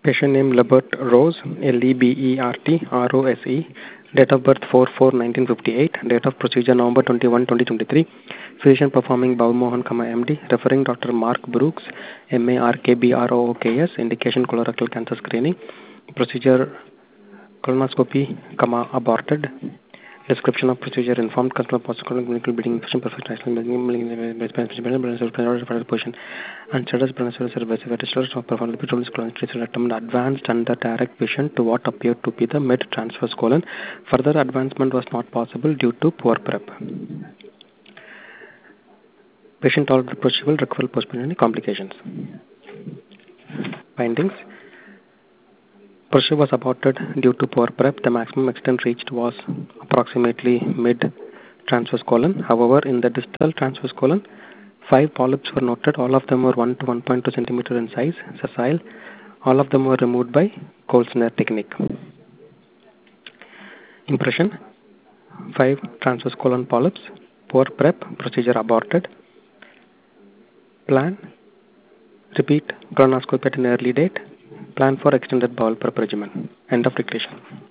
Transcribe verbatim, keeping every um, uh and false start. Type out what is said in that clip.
Patient name Lebert Rose, L E B E R T R O S E. Date of birth four four nineteen fifty-eight. Date of procedure November twenty-first, twenty twenty-three. Physician performing Babu Mohan, M D. Referring Doctor Mark Brooks, M A R K B R O O K S. Indication colorectal cancer screening. Procedure colonoscopy, comma, aborted. Description of procedure informed customer possible clinical bleeding infection perfect national position and status brainstorm service registered of performance between colon rectum advanced and the direct patient to what appeared to be the mid transverse colon. Further advancement was not possible due to poor prep. Patient tolerated procedure required postponement complications. Findings. Procedure was aborted due to poor prep. The maximum extent reached was approximately mid transverse colon. However, in the distal transverse colon, five polyps were noted. All of them were one to one point two centimeter in size, sessile. All of them were removed by Cold-Snare technique. Impression: five transverse colon polyps. Poor prep. Procedure aborted. Plan: repeat colonoscopy at an early date. Plan for extended bowel prep regimen. End of dictation.